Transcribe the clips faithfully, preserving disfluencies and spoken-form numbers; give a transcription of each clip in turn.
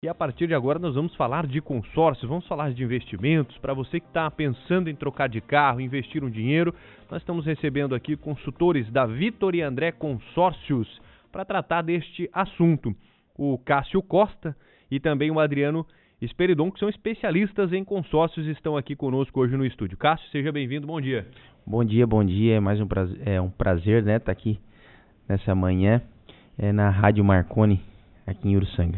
E a partir de agora nós vamos falar de consórcios, vamos falar de investimentos. Para você que está pensando em trocar de carro, investir um dinheiro, nós estamos recebendo aqui consultores da Vitor e André Consórcios para tratar deste assunto. O Cássio Costa e também o Adriano Esperidon, que são especialistas em consórcios, estão aqui conosco hoje no estúdio. Cássio, seja bem-vindo, bom dia. Bom dia, bom dia, é mais um prazer, é um prazer, né, estar aqui nessa manhã é, na Rádio Marconi, aqui em Uruçanga.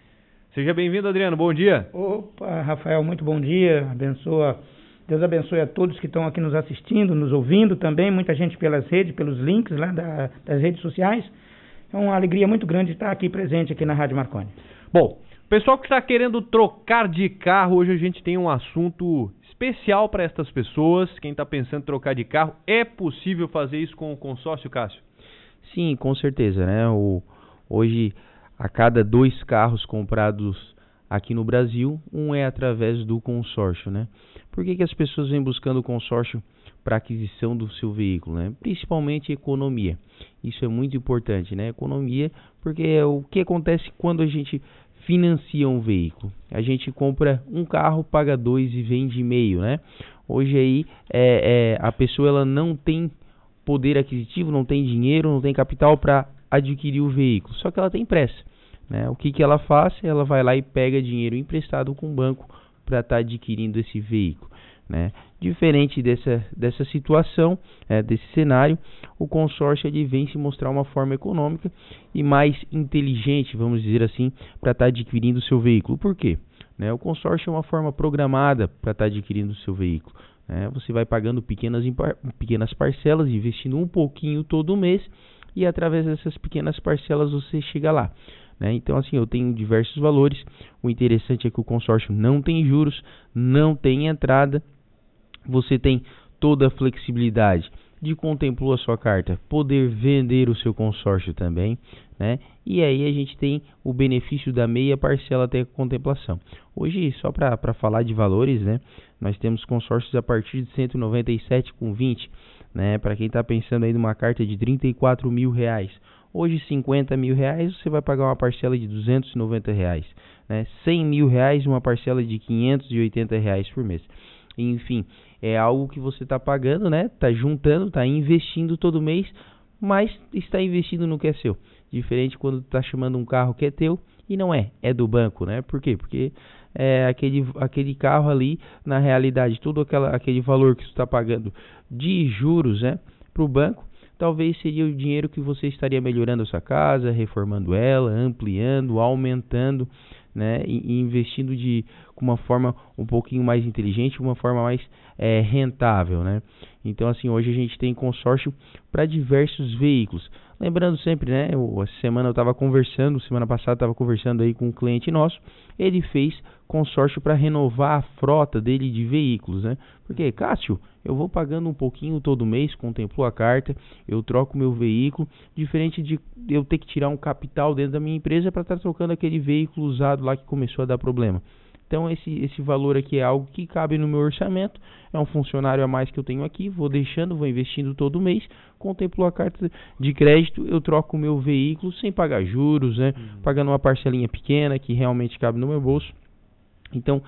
Seja bem-vindo, Adriano, bom dia. Opa, Rafael, muito bom dia, abençoa, Deus abençoe a todos que estão aqui nos assistindo, nos ouvindo também, muita gente pelas redes, pelos links lá da, das redes sociais. É uma alegria muito grande estar aqui presente aqui na Rádio Marconi. Bom, pessoal que está querendo trocar de carro, hoje a gente tem um assunto especial para estas pessoas. Quem está pensando em trocar de carro, é possível fazer isso com o consórcio, Cássio? Sim, com certeza, né? O, hoje, a cada dois carros comprados aqui no Brasil, um é através do consórcio, né? Por que que as pessoas vêm buscando o consórcio para aquisição do seu veículo, né? Principalmente economia. Isso é muito importante, né? Economia, porque é o que acontece quando a gente financia um veículo. A gente compra um carro, paga dois e vende meio, né? Hoje aí é, é, a pessoa ela não tem poder aquisitivo, não tem dinheiro, não tem capital para adquirir o veículo, só que ela tem pressa, né? O que que ela faz? Ela vai lá e pega dinheiro emprestado com o banco para estar tá adquirindo esse veículo, né? Diferente dessa, dessa situação, é, desse cenário, o consórcio ele vem se mostrar uma forma econômica e mais inteligente, vamos dizer assim, para estar tá adquirindo o seu veículo. Por quê? Né? O consórcio é uma forma programada para estar tá adquirindo o seu veículo. Né? Você vai pagando pequenas, pequenas parcelas, investindo um pouquinho todo mês e através dessas pequenas parcelas você chega lá. Né? Então, assim, eu tenho diversos valores. O interessante é que o consórcio não tem juros, não tem entrada. Você tem toda a flexibilidade de contemplou a sua carta, poder vender o seu consórcio também, né? E aí a gente tem o benefício da meia parcela até a contemplação. Hoje, só para falar de valores, né? Nós temos consórcios a partir de cento e noventa e sete reais e vinte centavos, né? Para quem está pensando aí numa carta de trinta e quatro mil reais. Hoje, cinquenta mil reais, você vai pagar uma parcela de duzentos e noventa reais, né? cem mil reais, uma parcela de quinhentos e oitenta reais por mês. Enfim, é algo que você está pagando, né? Está juntando, está investindo todo mês, mas está investindo no que é seu. Diferente quando está chamando um carro que é teu e não é, é do banco, né? Por quê? Porque é, aquele, aquele carro ali, na realidade, todo aquela, aquele valor que você está pagando de juros, né, para o banco, talvez seria o dinheiro que você estaria melhorando a sua casa, reformando ela, ampliando, aumentando, né, e, e investindo de com uma forma um pouquinho mais inteligente, uma forma mais é, rentável, né? Então, assim, hoje a gente tem consórcio para diversos veículos. Lembrando sempre, né, eu, essa semana eu estava conversando, semana passada estava conversando aí com um cliente nosso, ele fez consórcio para renovar a frota dele de veículos, né? Porque, Cássio, eu vou pagando um pouquinho todo mês, contemplou a carta, eu troco meu veículo, diferente de eu ter que tirar um capital dentro da minha empresa para estar tá trocando aquele veículo usado lá que começou a dar problema. Então esse, esse valor aqui é algo que cabe no meu orçamento, é um funcionário a mais que eu tenho aqui, vou deixando, vou investindo todo mês, contemplou a carta de crédito, eu troco o meu veículo sem pagar juros, né? Uhum. Pagando uma parcelinha pequena que realmente cabe no meu bolso. Então,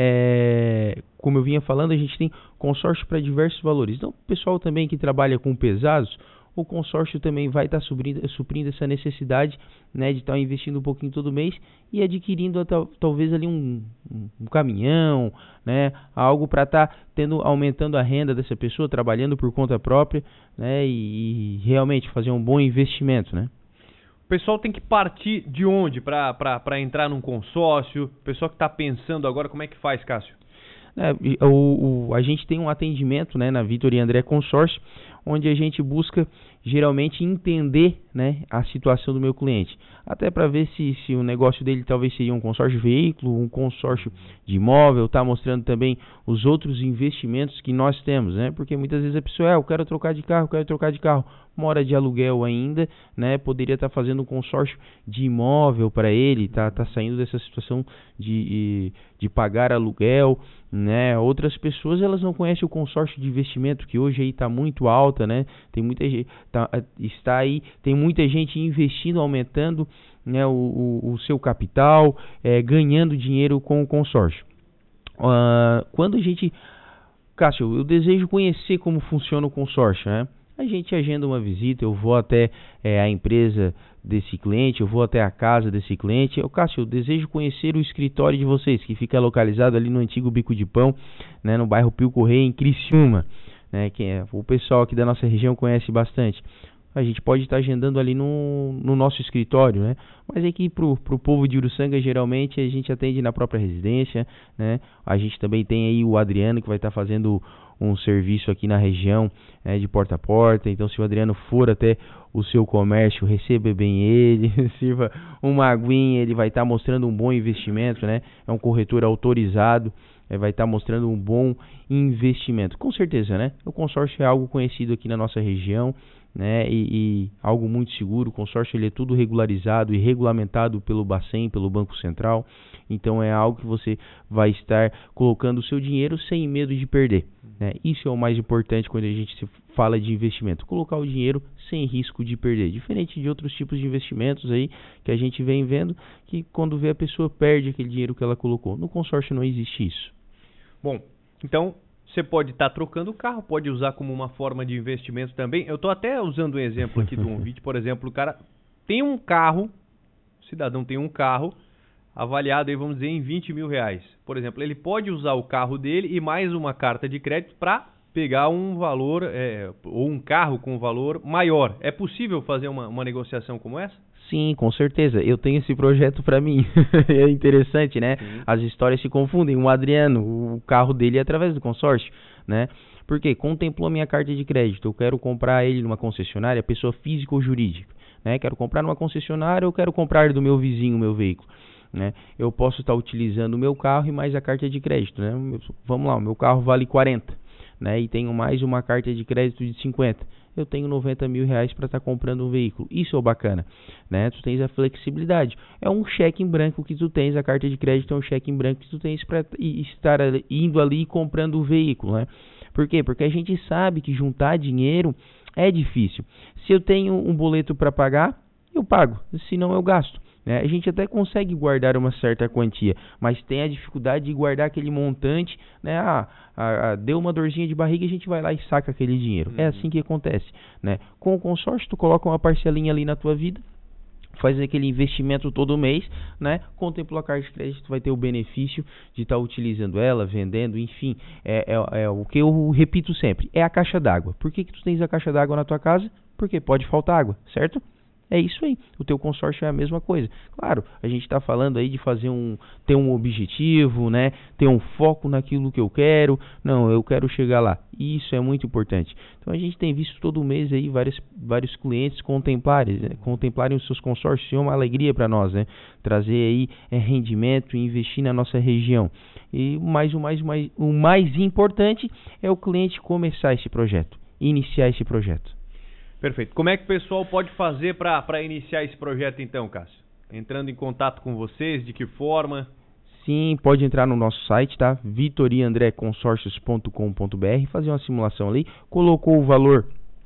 é, como eu vinha falando, a gente tem consórcio para diversos valores. Então, o pessoal também que trabalha com pesados, o consórcio também vai estar tá suprindo, suprindo essa necessidade, né, de estar tá investindo um pouquinho todo mês e adquirindo tal, talvez ali um, um, um caminhão, né, algo para estar tá tendo, aumentando a renda dessa pessoa, trabalhando por conta própria, né, e, e realmente fazer um bom investimento, né. O pessoal tem que partir de onde para entrar num consórcio? O pessoal que está pensando agora, como é que faz, Cássio? É, o, o, a gente tem um atendimento, né, na Vitor e André Consórcio, onde a gente busca geralmente entender, né, a situação do meu cliente, até para ver se, se o negócio dele talvez seria um consórcio de veículo, um consórcio de imóvel, tá mostrando também os outros investimentos que nós temos, né, porque muitas vezes a pessoa, é, eu quero trocar de carro, eu quero trocar de carro, mora de aluguel ainda, né, poderia estar tá fazendo um consórcio de imóvel para ele, tá, tá saindo dessa situação de, de pagar aluguel, né, outras pessoas elas não conhecem o consórcio de investimento, que hoje aí está muito alta, né, tem muita gente, tá, está aí, tem muita gente investindo, aumentando né, o, o, o seu capital, é, ganhando dinheiro com o consórcio. Uh, quando a gente... Cássio, eu desejo conhecer como funciona o consórcio, né? A gente agenda uma visita, eu vou até é, a empresa desse cliente, eu vou até a casa desse cliente. Eu, Cássio, eu desejo conhecer o escritório de vocês, que fica localizado ali no antigo Bico de Pão, né, no bairro Pio Correia, em Criciúma, né, que é, o pessoal aqui da nossa região conhece bastante. A gente pode estar agendando ali no, no nosso escritório, né? Mas aqui pro, pro povo de Uruçanga, geralmente, a gente atende na própria residência, né? A gente também tem aí o Adriano, que vai estar fazendo um serviço aqui na região, né, de porta a porta. Então, se o Adriano for até o seu comércio, receba bem ele, sirva uma aguinha, ele vai estar mostrando um bom investimento, né? É um corretor autorizado, é, vai estar mostrando um bom investimento. Com certeza, né? O consórcio é algo conhecido aqui na nossa região, né, e, e algo muito seguro. O consórcio ele é tudo regularizado e regulamentado pelo Bacen, pelo Banco Central. Então é algo que você vai estar colocando o seu dinheiro sem medo de perder, né? Isso é o mais importante quando a gente se fala de investimento, colocar o dinheiro sem risco de perder, diferente de outros tipos de investimentos aí que a gente vem vendo, que quando vê a pessoa perde aquele dinheiro que ela colocou. No consórcio não existe isso. Bom, então você pode estar tá trocando o carro, pode usar como uma forma de investimento também. Eu estou até usando um exemplo aqui do um vídeo, por exemplo, o cara tem um carro, o cidadão tem um carro avaliado aí, vamos dizer, em vinte mil reais. Por exemplo, ele pode usar o carro dele e mais uma carta de crédito para pegar um valor, é, ou um carro com um valor maior. É possível fazer uma, uma negociação como essa? Sim, com certeza. Eu tenho esse projeto para mim. É interessante, né? Sim. As histórias se confundem. O Adriano, o carro dele é através do consórcio, né? Porque contemplou a minha carta de crédito. Eu quero comprar ele numa concessionária, pessoa física ou jurídica, né? Quero comprar numa concessionária ou quero comprar do meu vizinho o meu veículo, né? Eu posso estar utilizando o meu carro e mais a carta de crédito, né? Vamos lá, o meu carro vale quarenta, né? E tenho mais uma carta de crédito de cinquenta. Eu tenho noventa mil reais para estar comprando um veículo. Isso é bacana, né? Tu tens a flexibilidade. É um cheque em branco que tu tens, a carta de crédito é um cheque em branco que tu tens para estar ali, indo ali e comprando o veículo, né? Por quê? Porque a gente sabe que juntar dinheiro é difícil. Se eu tenho um boleto para pagar, eu pago. Se não, eu gasto. A gente até consegue guardar uma certa quantia, mas tem a dificuldade de guardar aquele montante, né? Ah, ah, ah, deu uma dorzinha de barriga, a gente vai lá e saca aquele dinheiro. Uhum. É assim que acontece, né? Com o consórcio, tu coloca uma parcelinha ali na tua vida, faz aquele investimento todo mês, né? Contempla a carta de crédito, vai ter o benefício de estar tá utilizando ela, vendendo, enfim. É, é, é o que eu repito sempre, é a caixa d'água. Por que que tu tens a caixa d'água na tua casa? Porque pode faltar água, certo? É isso aí, o teu consórcio é a mesma coisa. Claro, a gente está falando aí de fazer um, ter um objetivo, né? Ter um foco naquilo que eu quero. Não, eu quero chegar lá. Isso é muito importante. Então a gente tem visto todo mês aí vários, vários clientes contemplarem, né? contemplarem os seus consórcios. É uma alegria para nós, né? Trazer aí é, rendimento e investir na nossa região. E mais, o, mais, mais, o mais importante é o cliente começar esse projeto, iniciar esse projeto. Perfeito. Como é que o pessoal pode fazer para iniciar esse projeto então, Cássio? Entrando em contato com vocês, de que forma? Sim, pode entrar no nosso site, tá? vitória andré consórcios ponto com ponto b r, fazer uma simulação ali, colocou o valor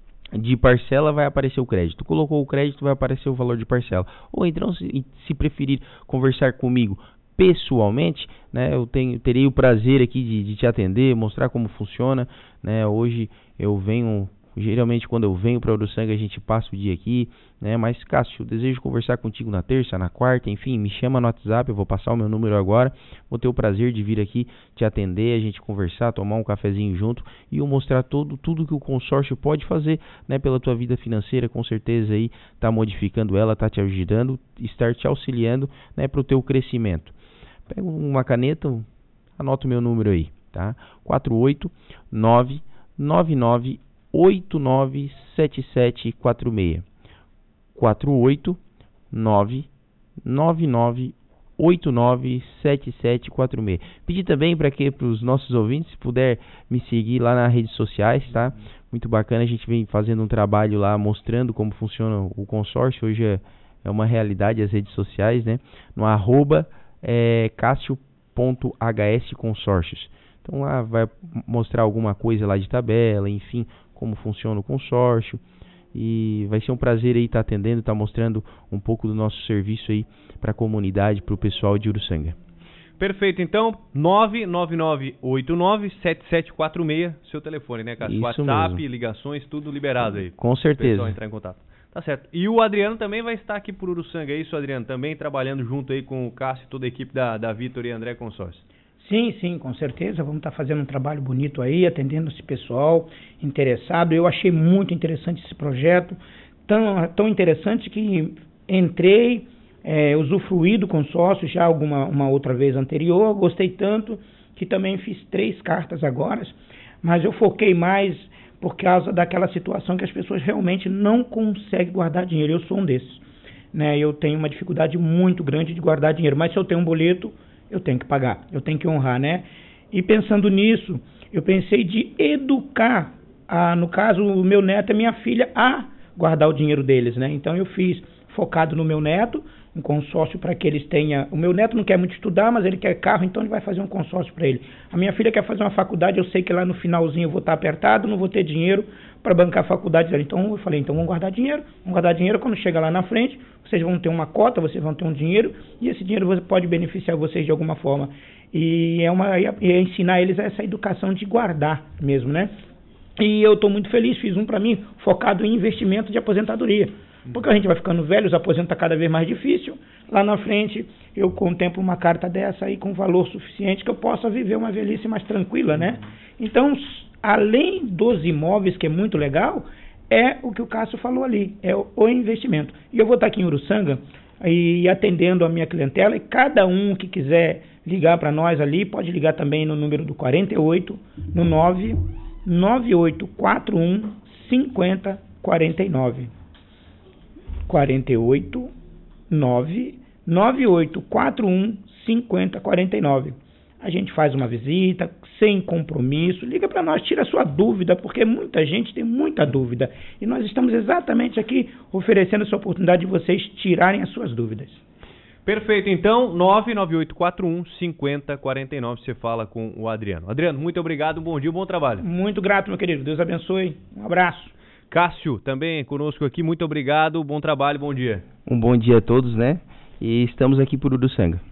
de parcela, vai aparecer o crédito. Colocou o crédito, vai aparecer o valor de parcela. Ou então, se, se preferir conversar comigo pessoalmente, né, eu tenho, terei o prazer aqui de, de te atender, mostrar como funciona, né? Hoje eu venho... Geralmente quando eu venho para Uruçanga a gente passa o dia aqui, né? Mas Cássio, eu desejo conversar contigo na terça, na quarta, enfim, me chama no WhatsApp, eu vou passar o meu número agora, vou ter o prazer de vir aqui te atender, a gente conversar, tomar um cafezinho junto e eu mostrar todo, tudo que o consórcio pode fazer, né, pela tua vida financeira, com certeza aí tá modificando ela, tá te ajudando, estar te auxiliando, né, para o teu crescimento. Pega uma caneta, anota o meu número aí, tá? quatro oito nove nove nove oito nove sete sete quatro seis quatro oito nove nove nove oito nove sete sete quatro seis. Pedir também para que para os nossos ouvintes, se puder me seguir lá nas redes sociais, tá? Muito bacana, a gente vem fazendo um trabalho lá mostrando como funciona o consórcio. Hoje é, é uma realidade as redes sociais, né? No arroba é, cássio ponto h s consórcios. Então lá vai mostrar alguma coisa lá de tabela, enfim, como funciona o consórcio, e vai ser um prazer aí estar atendendo, estar mostrando um pouco do nosso serviço aí para a comunidade, para o pessoal de Uruçanga. Perfeito, então, nove nove nove oito nove sete sete quatro seis, seu telefone, né, Cássio? Isso WhatsApp, mesmo. Ligações, tudo liberado aí. Com certeza. O pessoal entrar em contato. Tá certo. E o Adriano também vai estar aqui por Uruçanga, é isso, Adriano? Também trabalhando junto aí com o Cássio e toda a equipe da, da Vitor e André Consórcio. Sim, sim, com certeza. Vamos estar fazendo um trabalho bonito aí, atendendo esse pessoal interessado. Eu achei muito interessante esse projeto, tão, tão interessante que entrei, é, usufruí do consórcio já alguma uma outra vez anterior, gostei tanto que também fiz três cartas agora, mas eu foquei mais por causa daquela situação que as pessoas realmente não conseguem guardar dinheiro. Eu sou um desses, né? Eu tenho uma dificuldade muito grande de guardar dinheiro, mas se eu tenho um boleto, eu tenho que pagar, eu tenho que honrar, né? E pensando nisso, eu pensei de educar, a, no caso, o meu neto e minha filha, a guardar o dinheiro deles, né? Então eu fiz focado no meu neto, um consórcio para que eles tenham... O meu neto não quer muito estudar, mas ele quer carro, então ele vai fazer um consórcio para ele. A minha filha quer fazer uma faculdade, eu sei que lá no finalzinho eu vou estar apertado, não vou ter dinheiro para bancar a faculdade dela. Então eu falei, então vamos guardar dinheiro, vamos guardar dinheiro, quando chega lá na frente, vocês vão ter uma cota, vocês vão ter um dinheiro, e esse dinheiro pode beneficiar vocês de alguma forma. E é, uma, é ensinar eles essa educação de guardar mesmo, né? E eu estou muito feliz, fiz um para mim focado em investimento de aposentadoria. Porque a gente vai ficando velho, os aposentos tá cada vez mais difícil. Lá na frente eu contemplo uma carta dessa aí com valor suficiente que eu possa viver uma velhice mais tranquila, né? Então, além dos imóveis, que é muito legal, é o que o Cássio falou ali, é o, o investimento. E eu vou estar aqui em Uruçanga e atendendo a minha clientela, e cada um que quiser ligar para nós ali, pode ligar também no número do quarenta e oito, no nove nove oito quatro um cinco zero quatro nove. quarenta e oito, nove nove oito quatro um cinco zero quatro nove. A gente faz uma visita sem compromisso, liga para nós, tira a sua dúvida, porque muita gente tem muita dúvida. E nós estamos exatamente aqui oferecendo essa oportunidade de vocês tirarem as suas dúvidas. Perfeito, então, nove nove oito quatro um cinco zero quatro nove, você fala com o Adriano. Adriano, muito obrigado, um bom dia, um bom trabalho. Muito grato, meu querido, Deus abençoe, um abraço. Cássio, também conosco aqui, muito obrigado, bom trabalho, bom dia. Um bom dia a todos, né? E estamos aqui por Uruçanga.